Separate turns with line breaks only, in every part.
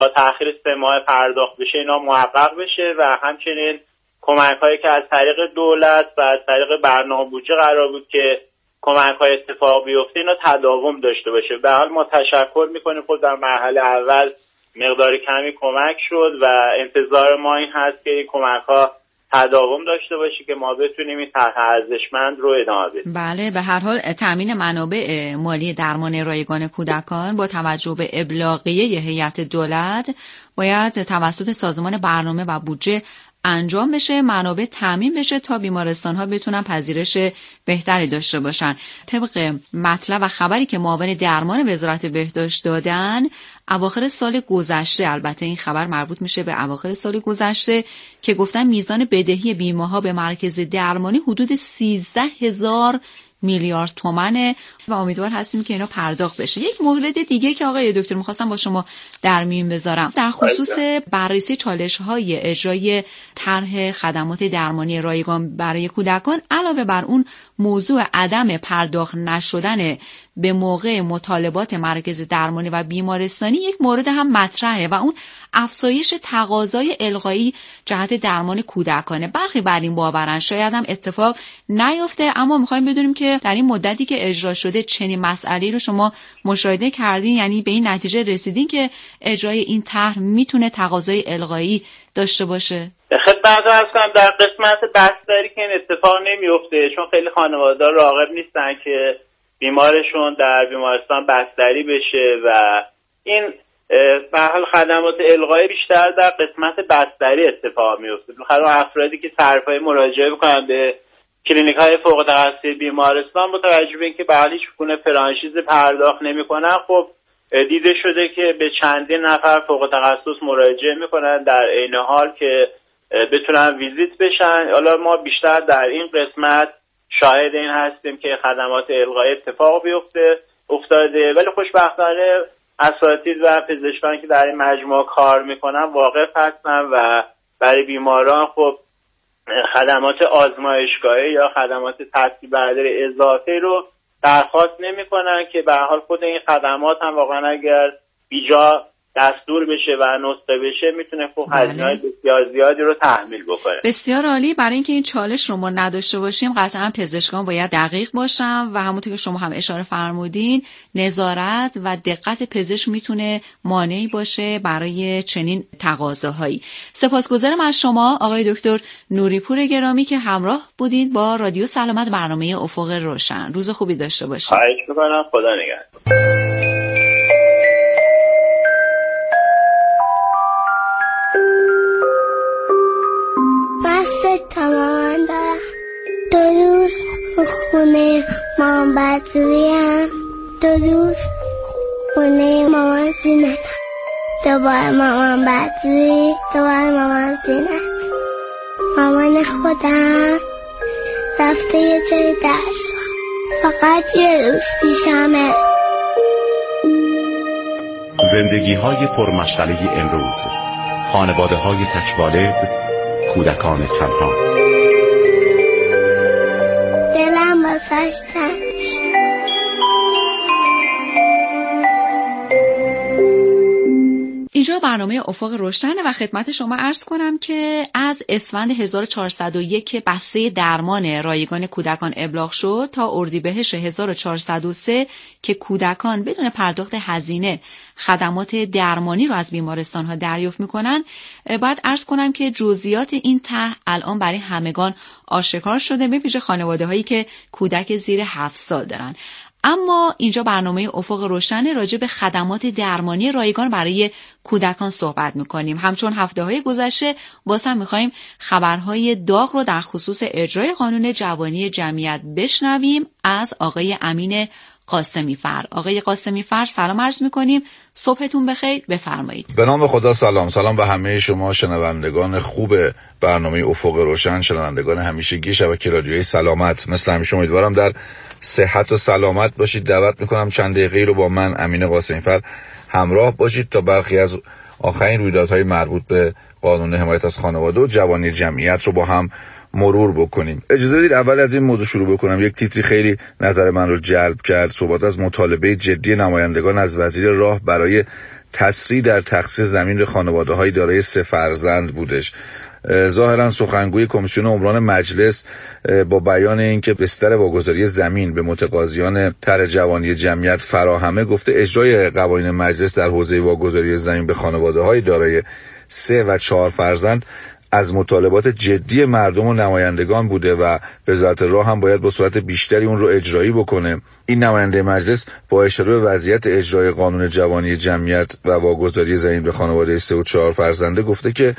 با تأخیر 3 ماه پرداخت بشه اینا محقق بشه و همچنین کمک‌هایی که از طریق دولت و از طریق برنامه بودجه قرار بود که کمک‌های اتفاق بیفته اینا تداوم داشته باشه. به حال ما تشکر می‌کنیم، خود در مرحله اول مقدار کمی کمک شد و انتظار ما این هست که این کمک‌ها تداوم داشته باشه که ما بتونیم این طرح ارزشمند رو ادامه بدیم.
بله، به هر حال تامین منابع مالی درمان رایگان کودکان با توجه به ابلاغیه هیئت دولت باید توسط سازمان برنامه و بودجه انجام بشه، منابع تامین بشه تا بیمارستان‌ها بتونن پذیرش بهتری داشته باشن. طبق مطلب و خبری که معاون درمان وزارت بهداشت دادن، اواخر سال گذشته، البته این خبر مربوط میشه به اواخر سال گذشته، که گفتن میزان بدهی بیمه‌ها به مرکز درمانی حدود 13,000 میلیارد تومنه و امیدوار هستیم که اینا پرداخت بشه. یک مورد دیگه که آقای دکتر می‌خواستم با شما در میون بذارم در خصوص بررسی چالش‌های اجرای طرح خدمات درمانی رایگان برای کودکان، علاوه بر اون موضوع عدم پرداخت نشدن به موقع مطالبات مرکز درمانی و بیمارستانی یک مورد هم مطرحه و اون افزایش تقاضای الغایی جهت درمان کودکانه. برخی بر این باورن شاید هم اتفاق نیفته، اما می‌خوایم بدونیم که در این مدتی که اجرا شده چنین مسئله‌ای رو شما مشاهده کردین، یعنی به این نتیجه رسیدین که اجرای این طرح میتونه تقاضای الغایی داشته باشه؟
خدمت عرض کنم در قسمت بستری که این اتفاق نمیفته، چون خیلی خانواده‌ها راغب نیستن که بیمارشون در بیمارستان بستری بشه و این به حال خدمات الغایی بیشتر در قسمت بستری اتفاق میفته. بخاطر افرادی که طرفای مراجعه میکنن به کلینیک‌های فوق تخصصی بیمارستان با توجه به اینکه به حال هیچ گونه فرانچیز پرداخت نمیکنن، خب دیده شده که به چندین نفر فوق تخصص مراجعه میکنن در عین حال که بتونن ویزیت بشن. حالا ما بیشتر در این قسمت شاهد این هستیم که خدمات الغایی اتفاق افتاده، ولی خوشبختانه اساتید و پزشکان که در این مجموعه کار میکنن واقف هستن و برای بیماران خب خدمات آزمایشگاهی یا خدمات تصفیه برداری اضافه رو درخواست نمیکنن که به هر حال خود این خدمات هم واقعا اگر بیجا دستور بشه و نسخه بشه میتونه خب هزینه‌های بسیار زیادی رو تحمیل بکنه.
بسیار عالی. برای اینکه این چالش رو ما نداشته باشیم قطعا پزشکان باید دقیق باشن و همونطور که شما هم اشاره فرمودین نظارت و دقت پزشک میتونه مانعی باشه برای چنین تقاضاهایی. سپاسگزارم از شما آقای دکتر نوریپور گرامی که همراه بودید با رادیو سلامت برنامه افق روشن. روز خوبی داشته باشید.
خواهش می‌کنم. خدا نگهدار.
تمام دارم 2 روز خونه مامان بدرویم 2 روز خونه مامان زینت دوباره مامان بدروی دوباره مامان زینت مامان خودم رفته یه جای درس فقط یه روز پیشمه.
زندگی‌های پرمشغله امروز، خانواده‌های تک‌والد، کودکان تنها.
دلم واسش تنگ شد.
اینجا برنامه افق روشنه و خدمت شما عرض کنم که از اسفند 1401 بسته درمان رایگان کودکان ابلاغ شد تا اردیبهشت 1403 که کودکان بدون پرداخت هزینه خدمات درمانی رو از بیمارستان‌ها دریافت می‌کنن، باید عرض کنم که جزئیات این طرح الان برای همگان آشکار شده، به ویژه خانواده‌هایی که کودک زیر 7 سال دارن. اما اینجا برنامه افق روشن راجع به خدمات درمانی رایگان برای کودکان صحبت میکنیم. همچون هفته‌های گذشته باز هم میخوایم خبرهای داغ رو در خصوص اجرای قانون جوانی جمعیت بشنویم از آقای امین قاسمی فر. آقای قاسمی فر سلام عرض میکنیم، صبحتون بخیر، بفرمایید.
به نام خدا سلام به همه شما شنوندگان خوب برنامه افق روشن، شنوندگان همیشگی شبکه رادیویی سلامت. مثل همیشه امیدوارم در صحت و سلامت باشید. دعوت میکنم چند دقیقه رو با من امین قاسمی فر همراه باشید تا برخی از آخرین رویدادهای مربوط به قانون حمایت از خانواده و جوانی جمعیت رو با هم مرور بکنیم. اجازه بدید اول از این موضوع شروع بکنم. یک تیتری خیلی نظر من رو جلب کرد. صحبت از مطالبه جدی نمایندگان از وزیر راه برای تسریع در تخصیص زمین به خانواده‌های دارای 3 فرزند بودش. ظاهرا سخنگوی کمیسیون عمران مجلس با بیان اینکه بستر واگذاری زمین به متقاضیان طرح جوانی جمعیت فراهمه، گفته اجرای قوانین مجلس در حوزه واگذاری زمین به خانواده‌های دارای 3 و 4 فرزند از مطالبات جدی مردم و نمایندگان بوده و وزارت راه هم باید با سرعت بیشتری اون رو اجرایی بکنه. این نماینده مجلس با اشاره به وضعیت اجرای قانون جوانی جمعیت و واگذاری زمین به خانواده 3 و 4 فرزنده گفته که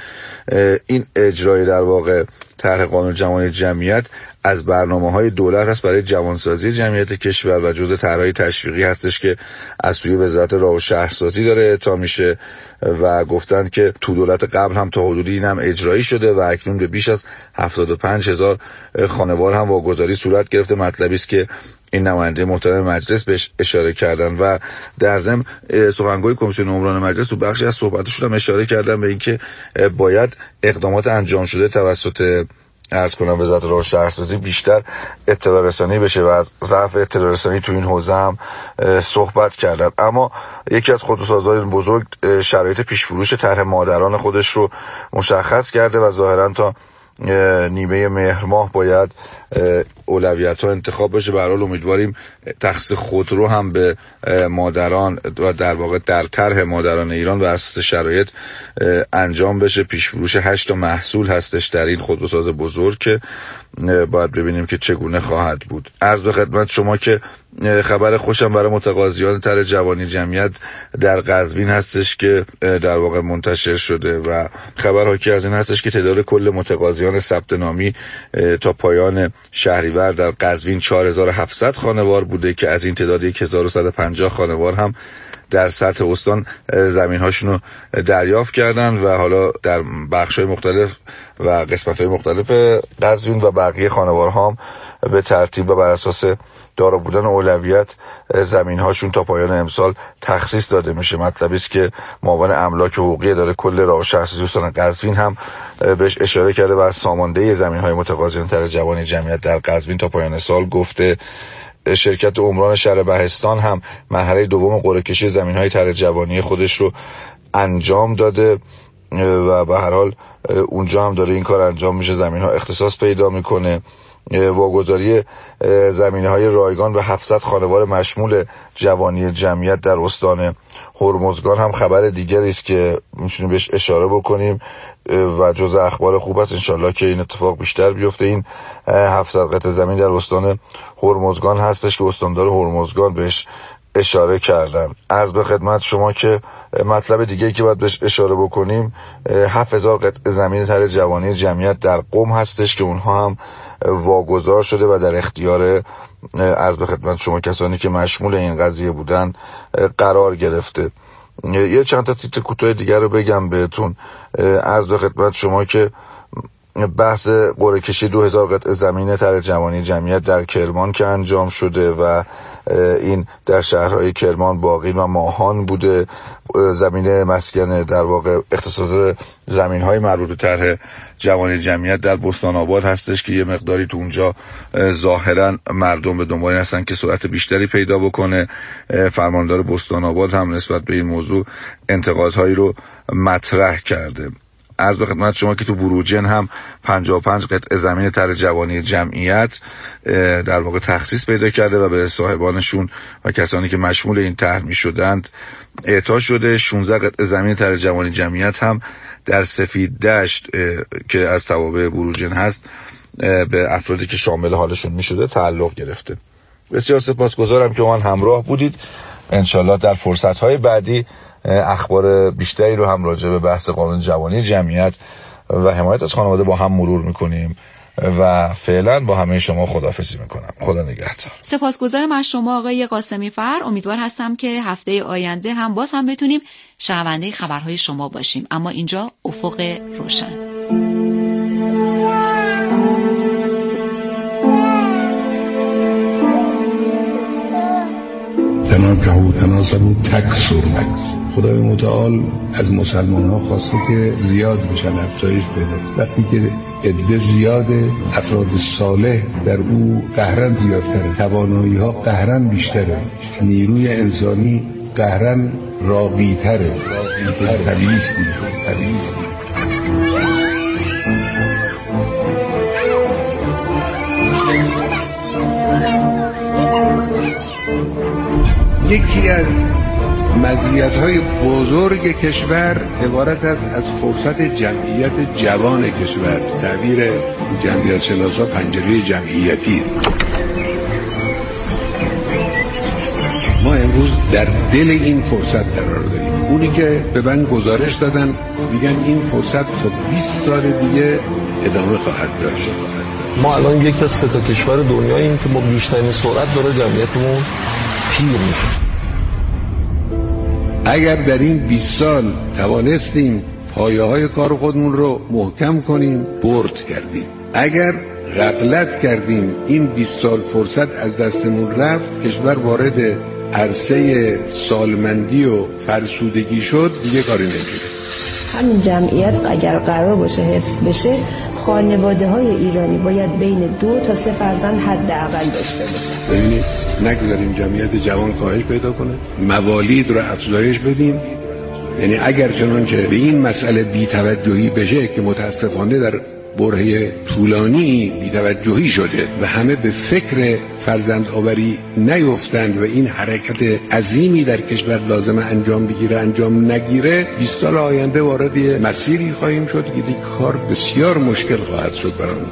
این اجرای در واقع طرح قانون جوانی جمعیت از برنامه‌های دولت است برای جوانسازی جمعیت کشور و جزء طرح‌های تشویقی هستش که از سوی وزارت راه و شهرسازی داره اعطا میشه و گفتند که تو دولت قبل هم تا حدودی این هم اجرایی شده و اکنون به بیش از 75,000 خانوار هم واگذاری صورت گرفته. مطلبی است که این نماینده محترم مجلس بهش اشاره کردن و در ضمن سخنگوی کمیسیون عمران مجلس تو بخشی از صحبتشون هم اشاره کردن به اینکه باید اقدامات انجام شده توسط عرض کنم وزارت راه و شهرسازی بیشتر اطلاع رسانی بشه و از ضعف اطلاع رسانی تو این حوزه هم صحبت کردن. اما یکی از خودروسازهای بزرگ شرایط پیش فروش طرح مادران خودش رو مشخص کرده و ظاهرا تا نیمه مهر ماه باید اولویت‌ها انتخاب بشه. به هر حال امیدواریم تخصیص خودرو هم به مادران و در واقع در طرح مادران ایران بر اساس شرایط انجام بشه. پیش فروش 8 تا محصول هستش در این خودروساز بزرگ که باید ببینیم که چگونه خواهد بود. عرض به خدمت شما که خبر خوشم برای متقاضیان طرح جوانی جمعیت در قزوین هستش که در واقع منتشر شده و خبر حاکی از این هستش که تعداد کل متقاضیان ثبت نامی تا پایان شهریور در قزوین 4700 خانوار بوده که از این تعداد 1150 خانوار هم در سطح استان زمین‌هاشون رو دریافت کردن و حالا در بخش‌های مختلف و قسمت‌های مختلف قزوین و بقیه خانوارها هم به ترتیب و بر اساس دارا بودن اولویت زمین‌هاشون تا پایان امسال تخصیص داده میشه. مطلبی است که معاون املاک حقوقی اداره کل راه و شهرسازی استان قزوین هم بهش اشاره کرده و از سامانده زمین‌های متقاضیان طرح جوانی جمعیت در قزوین تا پایان سال گفته. شرکت عمران شهر بهستان هم مرحله دوم قرعه کشی زمین‌های طرح جوانی خودش رو انجام داده و به هر حال اونجا هم داره این کار انجام میشه، زمین‌ها اختصاص پیدا میکنه. واگذاری زمینه‌های رایگان به 700 خانوار مشمول جوانی جمعیت در استان هرمزگان هم خبر دیگری است که میتونیم بهش اشاره بکنیم و جزء اخبار خوب است. انشالله که این اتفاق بیشتر بیفته. این 700 قطعه زمین در استان هرمزگان هستش که استاندار هرمزگان بهش اشاره کردن. عرض به خدمت شما که مطلب دیگه‌ای که باید بهش اشاره بکنیم 7000 قطعه زمین طرح جوانی جمعیت در قم هستش که اونها هم واگذار شده و در اختیار عرض به خدمت شما کسانی که مشمول این قضیه بودن قرار گرفته. یه چند تا تیتر کوتاه دیگر رو بگم بهتون. عرض به خدمت شما که بحث قرعه کشی 2000 قطعه زمین طرح جوانی جمعیت در کرمان که انجام شده و این در شهرهای کرمان، باقی و ماهان بوده. زمین مسکن در واقع اختصاص زمین‌های مربوط به طرح جوانی جمعیت در بستان آباد هستش که یه مقداری تو اونجا ظاهرا مردم به دنبال هستن که سرعت بیشتری پیدا بکنه. فرماندار بستان آباد هم نسبت به این موضوع انتقادهایی رو مطرح کرده. عرض به خدمت شما که تو بروجن هم 55 قطعه زمین طرح جوانی جمعیت در واقع تخصیص پیدا کرده و به صاحبانشون و کسانی که مشمول این طرح می‌شدند اعطا شده. 16 قطعه زمین طرح جوانی جمعیت هم در سفید دشت که از توابع بروجن هست به افرادی که شامل حالشون می‌شده تعلق گرفته. بسیار سپاسگزارم که من همراه بودید. انشالله در فرصت‌های بعدی اخبار بیشتری رو هم راجع به بحث قانون جوانی جمعیت و حمایت از خانواده با هم مرور میکنیم و فعلا با همه شما خداحافظی میکنم. خدا نگهدار.
سپاسگزارم از شما آقای قاسمی فر. امیدوار هستم که هفته آینده هم باز هم بتونیم شنونده خبرهای شما باشیم. اما اینجا افق روشن.
تناکحوا تناسبوا تکثروا. خدای متعال از مسلمان ها خواسته که زیاد بشن، افزایش پیدا. وقتی که عده زیاده، افراد صالح در او قهرن زیادتره، توانایی ها قهرن بیشتره، نیروی انسانی قهرن راقی‌تره. طبیعیست. یکی از مزیت‌های بزرگ کشور عبارت است از فرصت جمعیت جوان کشور. تعبیر جمعیت شناسا پنجره جمعیتی. ما امروز در دل این فرصت قرار داریم. اونی که به من گزارش دادن میگن این فرصت تا 20 سال دیگه ادامه خواهد داشت.
ما الان یکی از 3 کشور دنیاییم که با بیشترین سرعت داره جمعیتمون پیر میشه.
اگر در این 20 سال توانستیم پایه‌های کار خودمون رو محکم کنیم، برد کردیم. اگر غفلت کردیم این 20 سال فرصت از دستمون رفت، کشور وارد عرصه سالمندی و فرسودگی شد، دیگه کاری نمیشه.
همین جمعیت اگر قرار باشه حفظ بشه، خانواده‌های ایرانی باید بین 2 تا 3 فرزند حداقل داشته باشه.
ببینید نگذاریم جمعیت جوان کاهش پیدا کنه، موالید رو افزایش بدیم. یعنی اگر چنانچه به این مسئله بی‌توجهی بشه که متاسفانه در برهه طولانی بی‌توجهی شده و همه به فکر فرزند آوری نیفتند و این حرکت عظیمی در کشور لازم انجام بگیره انجام نگیره، 20 سال آینده وارد مسیری خواهیم شد که دیگه کار بسیار مشکل خواهد شد برامون.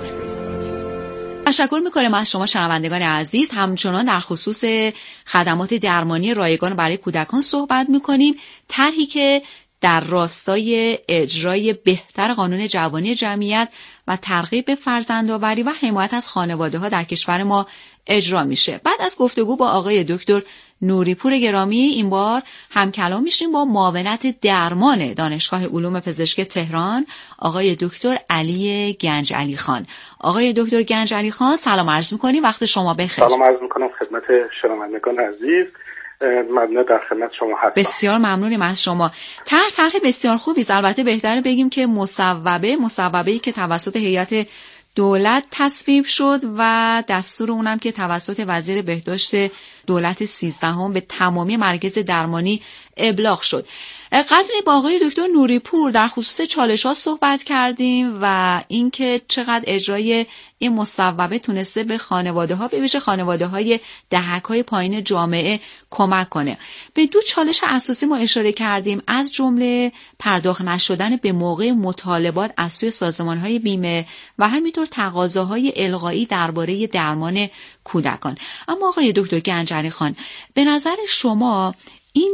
تشکر میکنم از شما شنوندگان عزیز. همچنان در خصوص خدمات درمانی رایگان برای کودکان صحبت میکنیم، طرحی که در راستای اجرای بهتر قانون جوانی جمعیت و ترغیب فرزندآوری و حمایت از خانواده‌ها در کشور ما اجرا میشه. بعد از گفتگو با آقای دکتر نوریپور گرامی، این بار هم کلام میشیم با معاونت درمان دانشگاه علوم پزشکی تهران، آقای دکتر علی گنجعلی خان. آقای دکتر گنجعلی خان سلام عرض میکنیم، وقت شما بخیر.
سلام عرض میکنم خدمت شنوندگان عزیز. ممنون، در خدمت شما هستم.
بسیار ممنونیم از شما. طرح بسیار خوبی است. البته بهتره بگیم که مصوبه‌ای که توسط هیئت دولت تصویب شد و دستور اونم که توسط وزیر بهداشت دولت 13 به تمامی مراکز درمانی ابلاغ شد. قدری با آقای دکتر نوریپور در خصوص چالش‌ها صحبت کردیم و اینکه چقدر اجرای این مصوبه تونسته به خانواده‌ها، به ویژه خانواده‌های دهک‌های پایین جامعه کمک کنه. به 2 چالش اساسی ما اشاره کردیم، از جمله پرداخت نشدن به موقع مطالبات از سوی سازمان‌های بیمه و همینطور تقاضاهای الغایی درباره درمان کودکان. اما آقای دکتر گنجعلی خان، به نظر شما این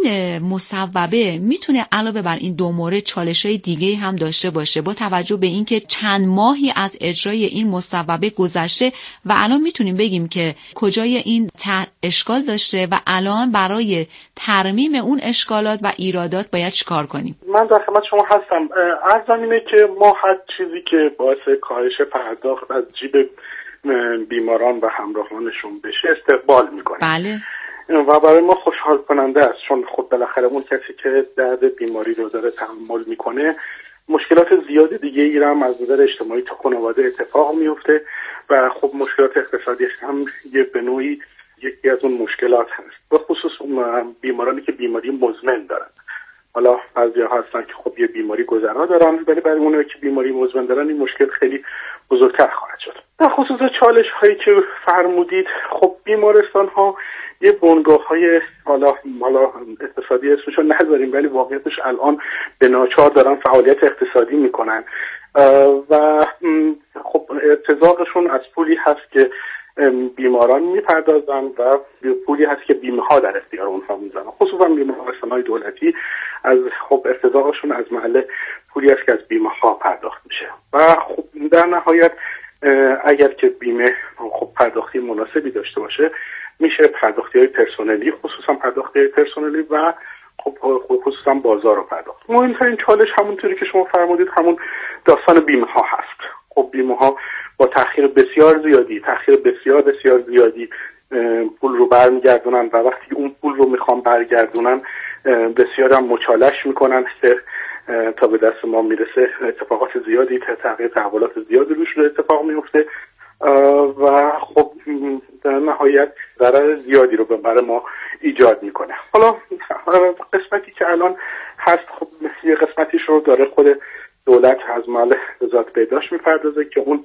مصوبه میتونه علاوه بر این 2 مورد چالش‌های دیگه هم داشته باشه، با توجه به اینکه چند ماهی از اجرای این مصوبه گذشته و الان میتونیم بگیم که کجای این اشکال داشته و الان برای ترمیم اون اشکالات و ایرادات باید چیکار کنیم؟
من در خدمت شما هستم. عرضم اینه که ما هر چیزی که باعث کاهش پرداخت از جیب بیماران و همراهانشون بشه استقبال میکنیم.
بله.
و برای ما خوشحال کننده است، چون خب بالاخره اون کسی که درد بیماری رو داره تحمل میکنه مشکلات زیاد دیگه ای هم از نظر اجتماعی تو خانواده اتفاق میفته و خب مشکلات اقتصادی هم به نوعی یکی از اون مشکلات هست، به خصوص بیمارانی که بیماری مزمن دارن. حالا بعضیا هستن که خب یه بیماری گذرا دارن، ولی برای اونایی که بیماری مزمن دارن این مشکل خیلی بزرگتر خواهد شد. در خصوص چالش هایی که فرمودید، خب بیمارستان ها یه بنگاه-های حالا اقتصادی اسمشو نذاریم، ولی واقعیتش الان به ناچار دارن فعالیت اقتصادی میکنن و خب ارتزاقشون از پولی هست که بیماران میپردازن و پولی هست که بیمه ها در اختیار اونها میذارن. خصوصا بیمارستان‌های دولتی از خب ارتزاقشون از محل پولی هست که از بیمه ها پرداخت میشه و خب در نهایت اگر که بیمه خب پرداختی مناسبی داشته باشه میشه پرداختی های پرسنلی، خصوصا پرداختی های پرسنلی و خب خصوصا بازار رو پرداخت. مهمترین چالش همونطوری که شما فرمودید همون داستان بیمه ها هست. خب بیمه ها با تأخیر بسیار زیادی پول رو برمیگردونن و وقتی اون پول رو میخوان برگردونن بسیار هم مچالش میکنن که تا به دست ما میرسه اتفاقات زیادی، تحولات زیادی روش رو اتفاق میفته و خب در نهایت ضرر زیادی رو برای ما ایجاد میکنه. حالا قسمتی که الان هست خب یه قسمتیش رو داره خود دولت از مال وزارت بهداشت میپردازه که اون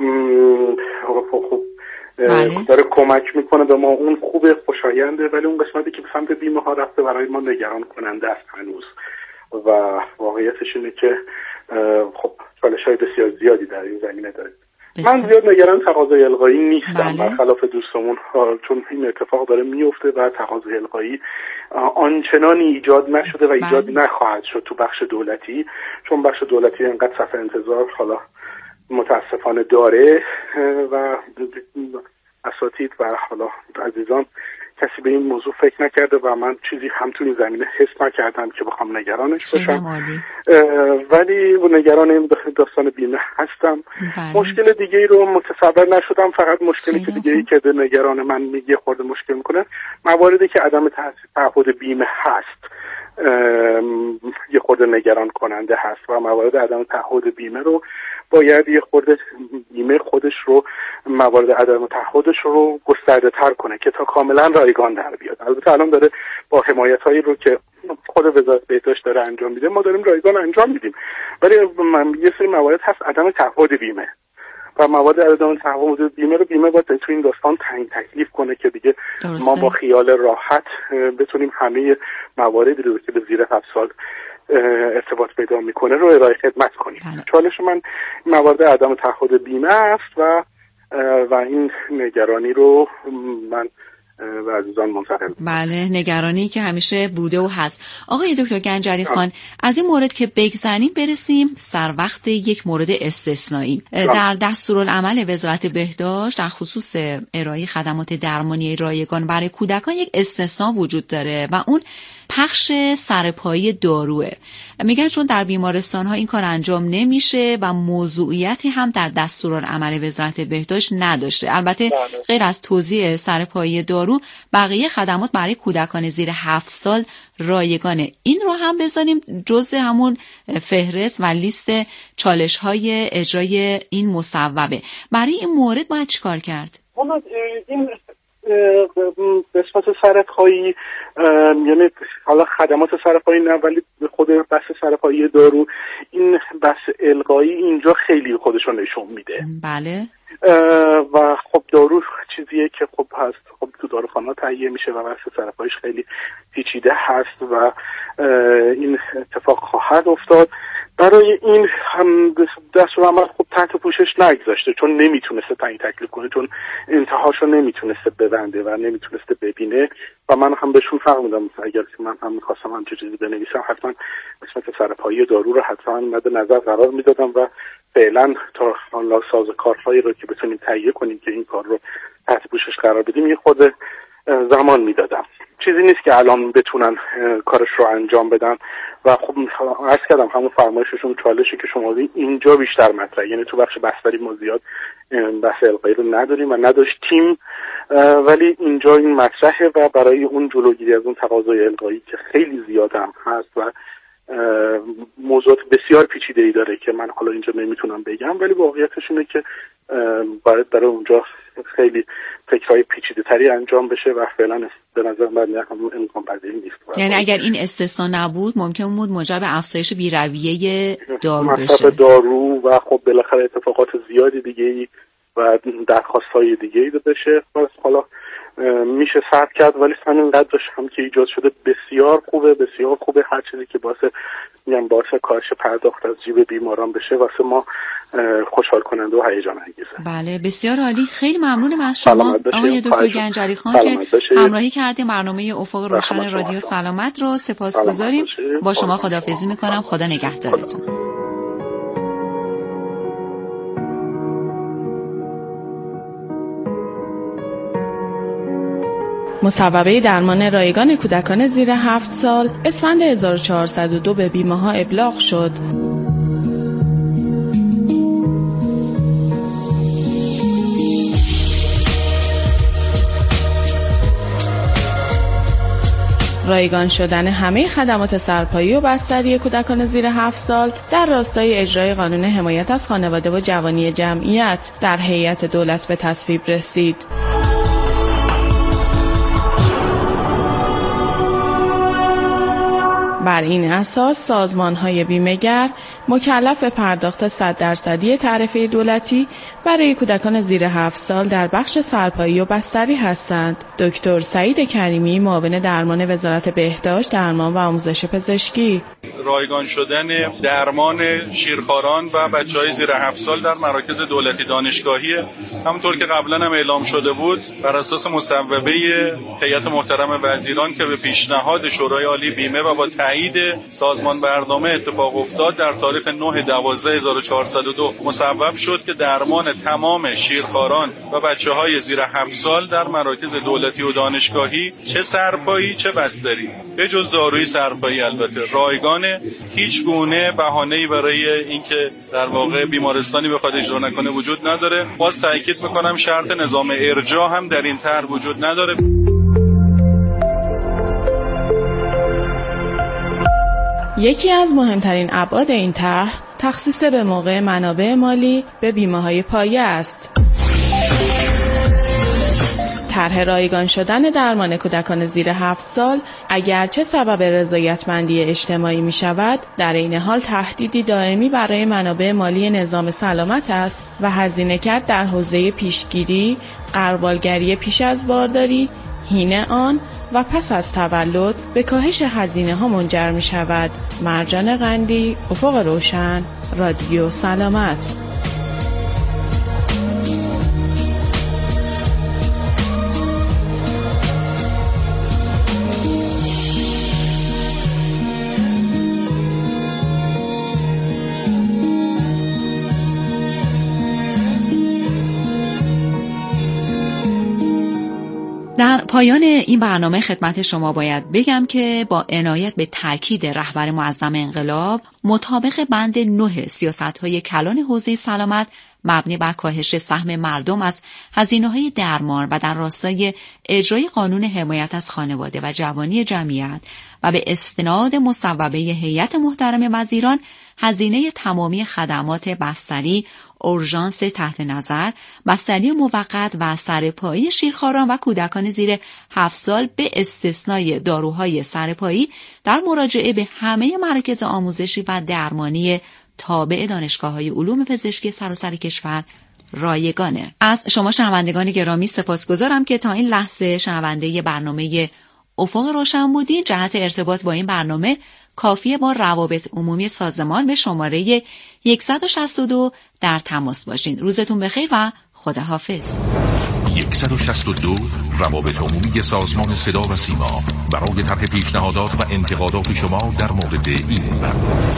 خب داره کمک میکنه به ما، اون خوبه، خوشاینده، ولی اون قسمتی که به سمت بیمه ها رفته برای ما نگران کننده است هنوز و واقعیتش اینه که خب چالش‌های بسیار زیادی در این زمینه داره. من زیاد نگران تقاضای القایی نیستم برخلاف دوستمون، چون این اتفاق داره میفته و تقاضای القایی آنچنانی ایجاد نشده و ایجاد نخواهد شد تو بخش دولتی، چون بخش دولتی انقدر صفحه انتظار حالا متاسفانه داره و اساتید و حالا عزیزان کسی به این موضوع فکر نکرده و من چیزی هم تو این زمینه حس نکردم که بخوام نگرانش باشم، ولی نگران این داستان بیمه هستم. مشکل دیگه ای رو متصور نشدم، فقط مشکلی که دیگه ای که نگران من میگه خورده مشکل میکنه مواردی که عدم تعهد بیمه هست یه خورده نگران کننده هست و موارد عدم تعهد بیمه رو باید یه خورده بیمه خودش رو موارد عدم تعهدش رو گسترده تر کنه که تا کاملا رایگان در بیاد. البته الان داره با حمایت هایی رو که خود وزارت بهداشت داره انجام میده ما داریم رایگان انجام میدیم، ولی یه سری موارد هست عدم تعهد بیمه و موارد عدم تعهد بیمه رو بیمه باید تو این داستان تعیین تکلیف کنه که دیگه ما با خیال راحت بتونیم همه مواردی رو که به زیر 7 سال ارتباط پیدا میکنه رو ارائه خدمت کنیم. چالش من موارد عدم تعهد بیمه است و این نگرانی رو من و عزیزان منتقل.
بله، نگرانی که همیشه بوده و هست. آقای دکتر گنجری خان، از این مورد که بگذریم برسیم سر وقت یک مورد استثنایی. در دستورالعمل وزارت بهداشت در خصوص ارائه خدمات درمانی رایگان برای کودکان یک استثناء وجود داره و اون پخش سرپایی داروه. میگن چون در بیمارستان‌ها این کار انجام نمیشه و موضوعیتی هم در دستورالعمل وزارت بهداشت نداشته. البته غیر از توزیع سرپایی دارو بقیه خدمات برای کودکان زیر 7 سال رایگانه. این رو هم بذاریم جزء همون فهرست و لیست چالش‌های اجرای این مصوبه. برای این مورد باید چیکار کرد؟
این قسمت سرپایی یعنی حالا خدمات سرپایی نه ولی خود بحث سرپایی دارو، این بحث القایی اینجا خیلی خودشو نشون میده.
بله.
و خب دارو چیزیه که خب هست، خب تو داروخانه تهیه میشه و بحث سرپاییش خیلی پیچیده هست و این اتفاق خواهد افتاد. برای این هم دستورالعمل خب تحت پوشش نگذاشته چون نمیتونسته تعیین تکلیف کنه، چون انتهاشو نمیتونسته ببنده و نمیتونسته ببینه و من هم بهشون فرمودم اگر که من هم میخواستم همچه چیزی بنویسم حتما قسمت سرپایی دارو رو حتما مد نظر قرار میدادم و فعلا تا سازوکارهایی رو که بتونیم تهیه کنیم که این کار رو تحت پوشش قرار بدیم یه خود زمان میدادم. چیزی نیست که الان بتونن کارش رو انجام بدن و خب عرض کردم همون فرمایششون چالشی که شما دیدین اینجا بیشتر مطرحه، یعنی تو بخش بستری ما زیاد بحث القایی رو نداریم و نداشتیم، ولی اینجا این مطرحه و برای اون جلوگیری از اون تقاضای القایی که خیلی زیاد هم هست و موضوعات بسیار پیچیده‌ای داره که من حالا اینجا نمیتونم بگم، ولی واقعیتش اینه که باید برای اونجا خیلی فکرهای پیچیده‌تری انجام بشه و فعلا به نظر من امکان پذیر نیست.
یعنی اگر این استثناء نبود ممکن بود موجب افزایش بی‌رویه دارو بشه.
مصرف دارو و خب بالاخره اتفاقات زیادی دیگه‌ای و درخواست‌های دیگه‌ای بشه. حالا میشه صبر کرد ولی همینقدرش هم که ایجاد شده بسیار خوبه. هر چیزی که باعث کاهش پرداخت از جیب بیماران بشه واسه ما خوشحال کننده و هیجان انگیزه.
بله، بسیار عالی. خیلی ممنونم از شما آقای دکتر گنجری خان که همراهی کردیم برنامه افق روشن رادیو سلامت رو. سپاسگزاریم. با شما خداحافظی میکنم. خدا نگهدارتون.
مصوبه درمان رایگان کودکان زیر 7 سال اسفند 1402 به بیمه‌ها ابلاغ شد. رایگان شدن همه خدمات سرپایی و بستری کودکان زیر 7 سال در راستای اجرای قانون حمایت از خانواده و جوانی جمعیت در هیئت دولت به تصویب رسید. بر این اساس سازمان‌های بیمه‌گر مکلف به پرداخت 100% تعرفه دولتی برای کودکان زیر 7 سال در بخش سرپایی و بستری هستند. دکتر سعید کریمی، معاون درمان وزارت بهداشت، درمان و آموزش پزشکی:
رایگان شدن درمان شیرخواران و بچه‌های زیر 7 سال در مراکز دولتی دانشگاهی، همونطور که قبلا هم اعلام شده بود، بر اساس مصوبه هیئت محترم وزیران که به پیشنهاد شورای عالی بیمه و با تایید سازمان برنامه اتفاق افتاد، در تاریخ 9/12/1402 مصوب شد که درمان تمام شیرخواران و بچه‌های زیر 7 سال در مراکز دولتی و دانشگاهی، چه سرپایی چه بستری، به جز داروی سرپایی البته، رایگانه. هیچ گونه بهانه‌ای برای اینکه در واقع بیمارستانی بخواد اجرا نکنه وجود نداره. باز تاکید می‌کنم شرط نظام ارجاع هم در این طرح وجود نداره.
یکی از مهمترین ابعاد این طرح تخصیص به موقع منابع مالی به بیمه‌های پایه است. طرح رایگان شدن درمان کودکان زیر 7 سال اگرچه سبب رضایتمندی اجتماعی می شود، در این حال تهدیدی دائمی برای منابع مالی نظام سلامت است و هزینه کرد در حوزه پیشگیری، غربالگری پیش از بارداری، حین آن و پس از تولد به کاهش هزینه ها منجر می شود. مرجان قندی، افق روشن، رادیو سلامت.
در پایان این برنامه خدمت شما باید بگم که با عنایت به تاکید رهبر معظم انقلاب مطابق بند 9 سیاست‌های کلان حوزه سلامت مبنی بر کاهش سهم مردم از هزینه‌های درمان و در راستای اجرای قانون حمایت از خانواده و جوانی جمعیت و به استناد مصوبه هیئت محترم وزیران، هزینه تمامی خدمات بستری، اورژانس تحت نظر، بستری موقت و سرپایی شیرخواران و کودکان زیر 7 سال به استثنای داروهای سرپایی در مراجعه به همه مراکز آموزشی و درمانی تابع دانشگاه‌های علوم پزشکی سراسر کشور رایگانه. از شما شنوندگان گرامی سپاسگزارم که تا این لحظه شنونده برنامه افق روشن بودین. جهت ارتباط با این برنامه کافیه با روابط عمومی سازمان به شماره 162 در تماس باشین. روزتون بخیر و خداحافظ.
162 روابط عمومی سازمان صدا و سیما برای طرح پیشنهادات و انتقادات شما در مورد این برنامه.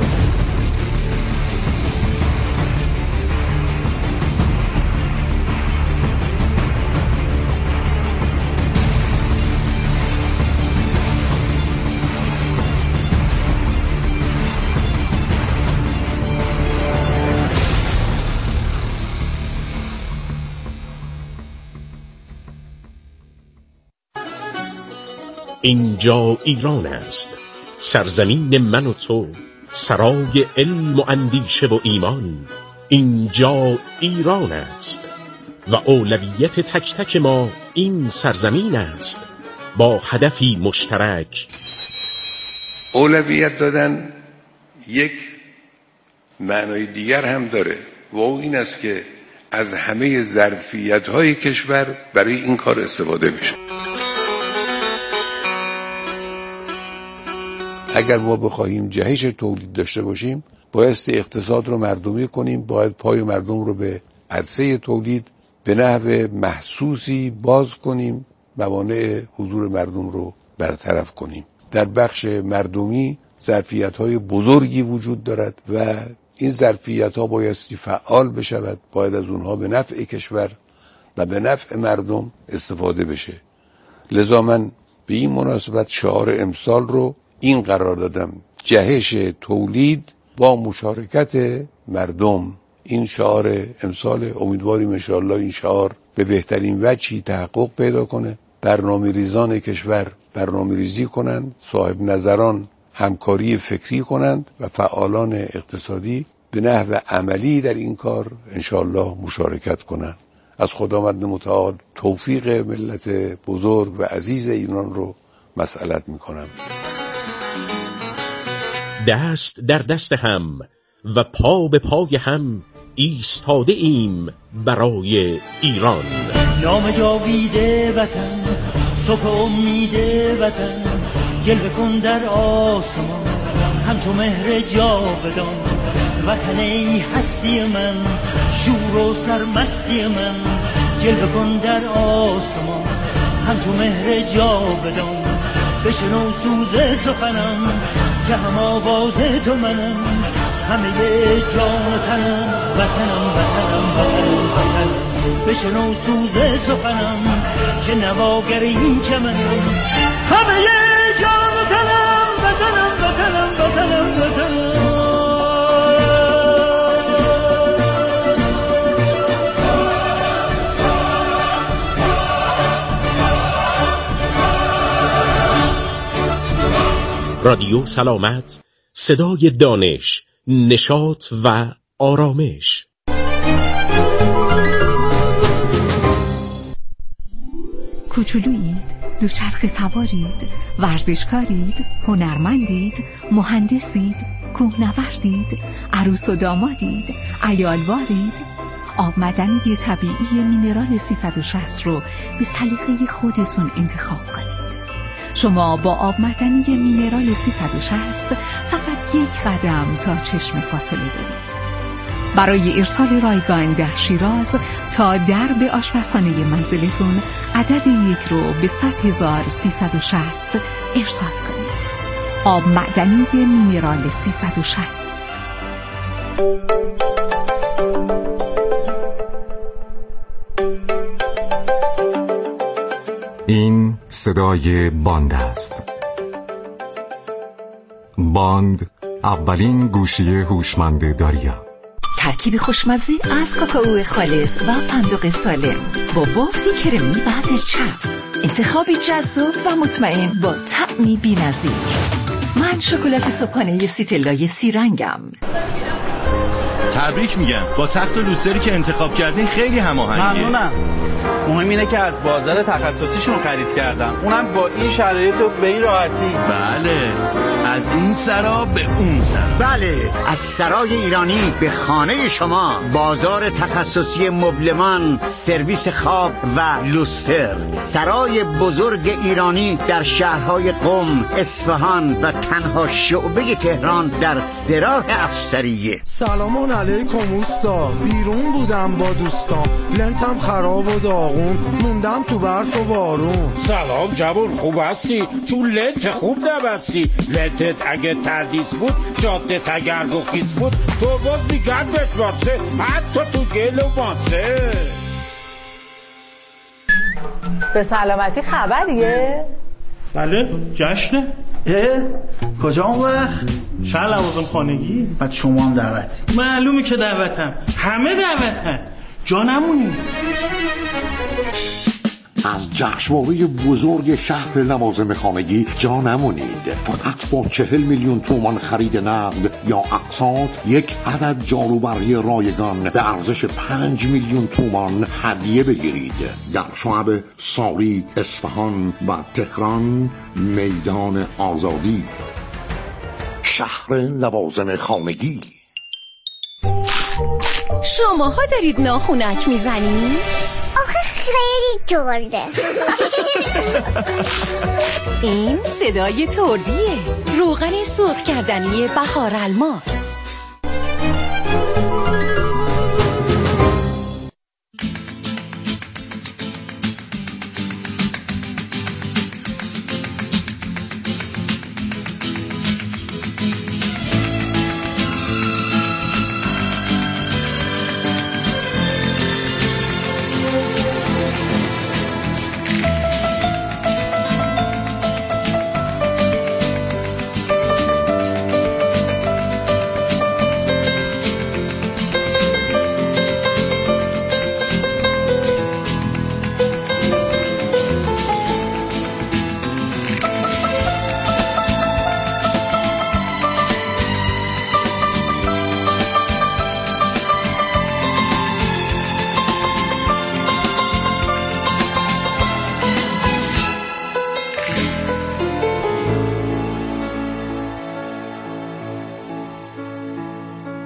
اینجا ایران است، سرزمین من و تو، سرای علم و اندیشه و ایمان. اینجا ایران است و اولویت تک تک ما این سرزمین است، با هدفی مشترک.
اولویت دادن یک معنای دیگر هم داره و این است که از همه ظرفیت‌های کشور برای این کار استفاده بشه. اگر ما بخواهیم جهش تولید داشته باشیم، بایستی اقتصاد رو مردمی کنیم، باید پای مردم رو به عرصه تولید به نحو محسوسی باز کنیم، موانع حضور مردم رو برطرف کنیم. در بخش مردمی ظرفیت‌های بزرگی وجود دارد و این ظرفیت‌ها بایستی فعال بشود، باید از اونها به نفع کشور و به نفع مردم استفاده بشه. لذا من به این مناسبت شعار امسال رو این قرار دادم: جهش تولید با مشارکت مردم. این شعار امسال، امیدواریم انشاءالله این شعار به بهترین وجهی تحقق پیدا کنه. برنامه ریزان کشور برنامه‌ریزی کنند، صاحب نظران همکاری فکری کنند و فعالان اقتصادی به نحو عملی در این کار انشاءالله مشارکت کنند. از خداوند متعال توفیق ملت بزرگ و عزیز ایران رو مسئلت میکنم.
دست در دست هم و پا به پای هم ایستاده ایم برای ایران.
نام جاویده وطن، صبح امید وطن، جلوه کن در آسمان همچو مهر جاودان. وطن ای هستی من، شور و سرمستی من، جلوه کن در آسمان همچو مهر جاودان. بشنو سوز سخنم که هم آواز تو منم، همه جان و تنم، وطنم وطنم وطنم وطنم. بشنو سوز سخنم که نواگر این چمنم، همه جان و تنم، وطنم وطنم وطنم وطنم.
رادیو سلامت، صدای دانش، نشاط و آرامش.
کوچولویید، دوچرخه سوارید، ورزشکارید، هنرمندید، مهندسید، کوهنوردید، عروس و دامادید، عیالوارید. آب معدنی طبیعی مینرال 360 رو به سلیقه خودتون انتخاب کنید. شما با آب معدنی مینرال 360 فقط یک قدم تا چشم فاصله دارید. برای ارسال رایگان در شیراز تا درب آشپزخانه منزلتون عدد 1 رو به 100,360 ارسال کنید. آب معدنی مینرال 360.
این صدای باند است. باند، اولین گوشی هوشمند داریا.
ترکیب خوشمزه از کاکائو خالص و فندق سالم با بافتی کرمی و دلچسب. انتخابی جذاب و مطمئن با طعمی بی‌نظیر. من شکلات صبحانه سیتلای 3 رنگم.
تبریک میگم، با تخت و لوستری که انتخاب کردین خیلی هماهنگه.
ممنونم. مهم اینه که از بازار تخصصیشون خرید کردم، اونم با این شرایط و به این راحتی.
بله، از این سرا به اون سرا.
بله، از سرای ایرانی به خانه شما. بازار تخصصی مبلمان، سرویس خواب و لوستر. سرای بزرگ ایرانی در شهرهای قم، اصفهان و تنها شعبه تهران در سراح افسریه.
سلام علیکم اوستا، بیرون بودم با دوستان، لنتم خراب و داغون، موندم تو برف و بارون.
سلام جوان، خوب هستی؟ تو لنت خوب نبستی. لنتت اگه تردیس بود، جادت اگر گخیز بود، تو باز دیگر بشباسه، حتی تو گل و ماسه.
به سلامتی خبریه؟
بله، جشنه. کجا اون وقت؟ شهر لوازم خانگی.
بعد شما هم دعوتی؟
معلومه که دعوتم، همه دعوتن، جا نمونی.
از جشنواره بزرگ شهر لوازم خانگی جا نمونید. فقط با 40 میلیون تومان خرید نقد یا اقساط یک عدد جاروبرقی رایگان به ارزش 5 میلیون تومان هدیه بگیرید. در شعب ساری، اصفهان و تهران، میدان آزادی. شهر لوازم خانگی.
شماها دارید ناخونک میزنید؟
آخه خیلی ترده.
این صدای تردیه. روغن سرخ کردنی بهار الماس.